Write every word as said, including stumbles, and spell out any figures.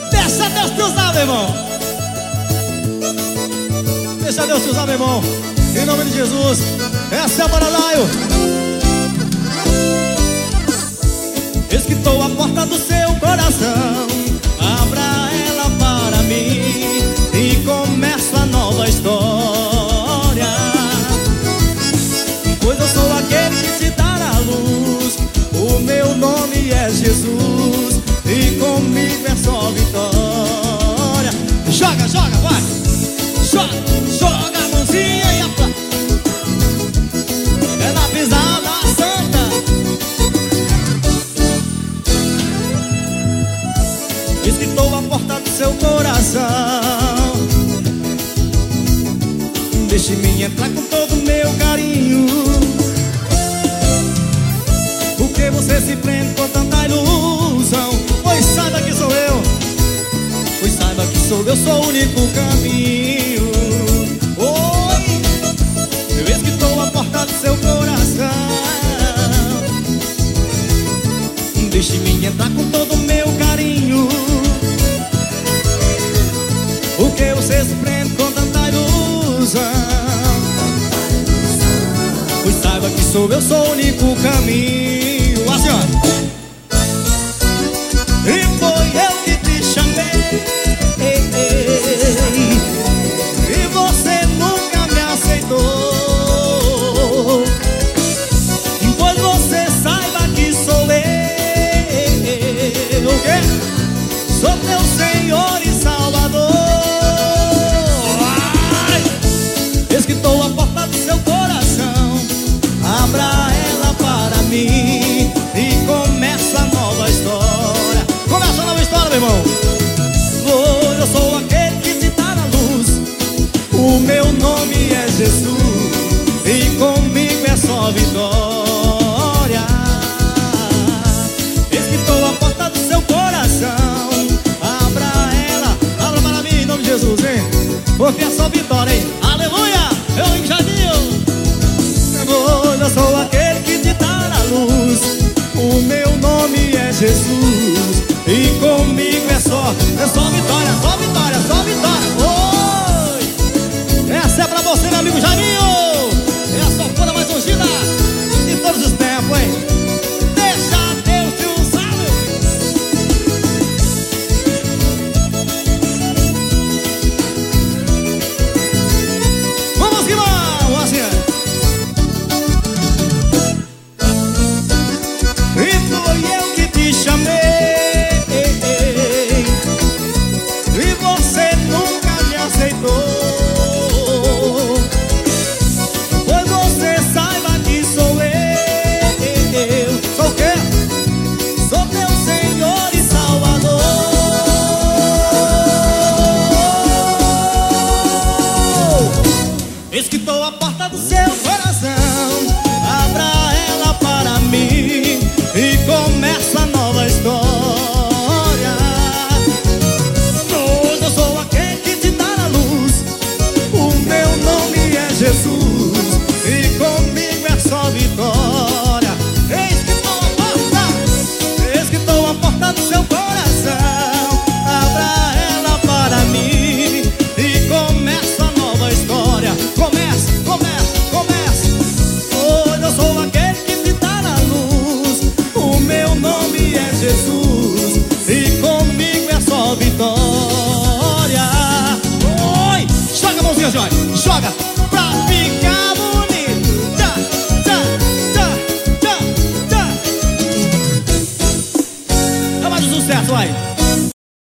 Deixa Deus te usar, meu irmão. Deixa Deus te usar, meu irmão. Em nome de Jesus. Essa é a Baralaio. Esquitou a porta do seu coração. Abra ela para mim e começa a nova história. Pois eu sou aquele que te dará a luz. O meu nome é Jesus e comigo é só vitória. Joga, joga, vai. Joga, joga a mãozinha e a pá. É na pisada santa. Esquitou a porta do seu coração. Deixe-me entrar com todo o meu carinho. Por que você se prende com tanta ilusão? Pois saiba que sou eu. Pois saiba que sou eu, sou o único caminho. Oi, eu esquitou a porta do seu coração. Deixe-me entrar com todo o meu carinho. Por que você se prende com tanta ilusão? Pois saiba que sou eu, sou o único caminho. Assim, ó. E foi eu que te chamei, ei, ei, e você nunca me aceitou. Pois você saiba que sou eu, o quê? Sou teu Senhor e Salvador. Ai! Esquitou a porta do seu coração. Abra ela para mim e começa a nova história. Começa a nova história, meu irmão. Hoje eu sou aquele que te dá na luz. O meu nome é Jesus e comigo é só vitória. Esquitou a porta do seu coração. Abra ela, abra para mim em nome de Jesus, hein? Porque é só vitória, hein? Aleluia! Eu enjadinho. Hoje eu sou aquele que te dá na luz. O meu nome é Jesus e comigo é só, é só vitória, só vitória, só vitória. Oi! Essa é pra você, meu amigo Jairinho. É a sua folha mais ungida de todos os tempos, hein? Deixa Deus te usar, meu filho. Vamos que vamos, assim. E foi eu que te chamei. Pois você saiba que sou eu. Sou o quê? Sou teu Senhor e Salvador. Esquitou a porta do seu coração. Abra ela para mim e começa a nova história. Jesus, e comigo é só vitória. Esquitou a porta, esquitou a porta do seu coração. Abra ela para mim e começa a nova história. Começa, começa, começa. Hoje eu sou aquele que te dá na luz. O meu nome é Jesus e comigo é só vitória. Oi, joga a mãozinha, Joy, joga. Pra ficar bonito. Tchá, tchá, tchá, tchá, tchá. É mais um sucesso, vai.